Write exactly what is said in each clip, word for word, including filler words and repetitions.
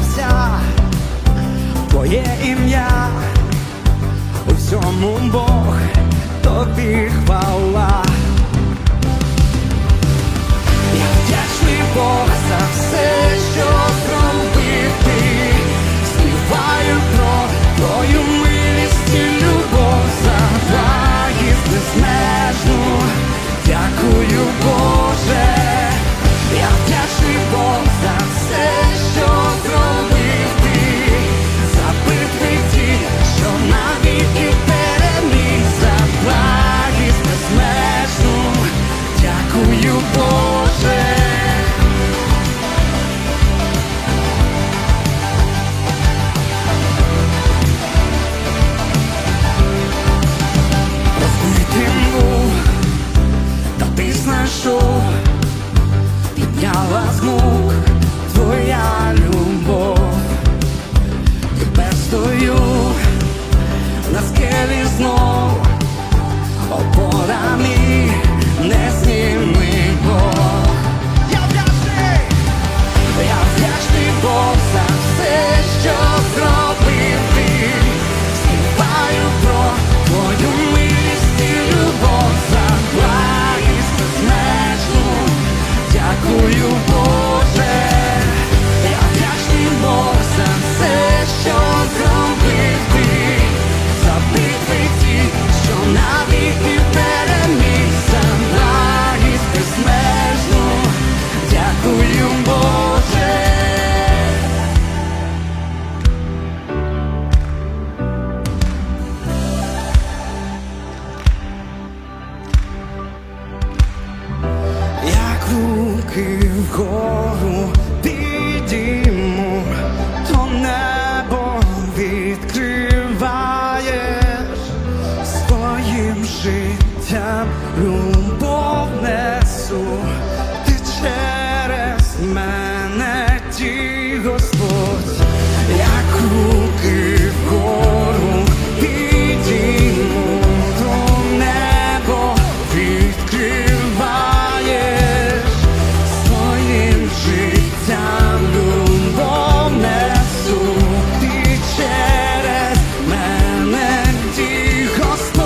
сміявся, твоє ім'я, у всьому Бог, тобі хвала. Я вдячний Бог за все, що зробив ти. Співаю про твою милість і любов, за благість безмежну. Дякую, Боже. Я вдячний Бог за все, що зробив ти. За битви ті, що навіки переміг, за благість безмежну. Дякую, Боже. Розбитим був, та ти знайшов, підняла з мук твоя любов. Тепер стою на скелі знов, опора мій незмінний Бог. Я вдячний, я вдячний Бог за все, що зробив ти. Співаю про твою милість і любов, за благість безмежну. Дякую, Боже. Я вдячний Бог за все, що зробив ти. За битви ті, що навіки переміг, за благість безмежну. Дякую, Боже. Як руки вгору підійму, то небо відкриваєш. Своїм життям любов несу, ти через мене ті, Господь. Як руки вгору підійму, то небо відкриваєш. Своїм життям любов несу, ти через мене ті, Господь.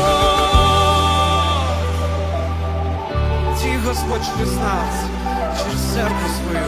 Ті, Господь, через нас, через церкву свою.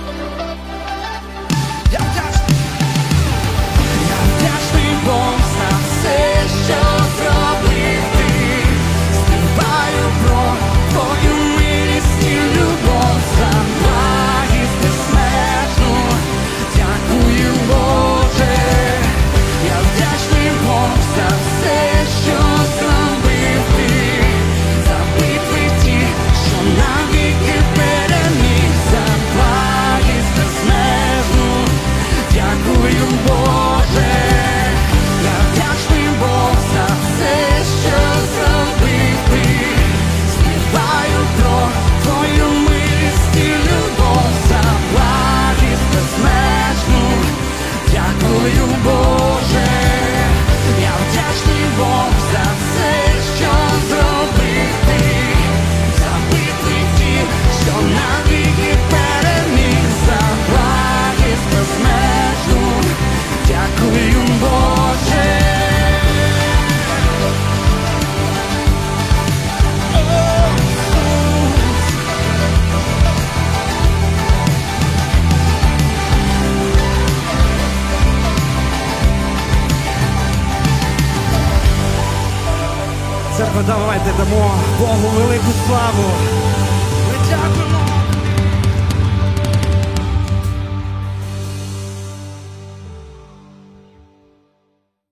Я вдячний, я вдячний Бог за все, що зробив ти. Співаю про твою милість і любов, за благість безмежну. Дякую, Боже. Я вдячний Бог за все, що зробив ти. За битви ті, що навіки переміг, за благість безмежну. Дякую, Боже. Я вдячний Бог за все, що зробив ти. Співаю про твою милість і любов, за благість безмежну. Дякую, Боже. Я вдячний Бог за все, що зробив ти. За битви ті, що навіки переміг, за благість безмежну. Дякую, Боже. Церква, давайте дамо Богу велику славу. Ми дякуємо.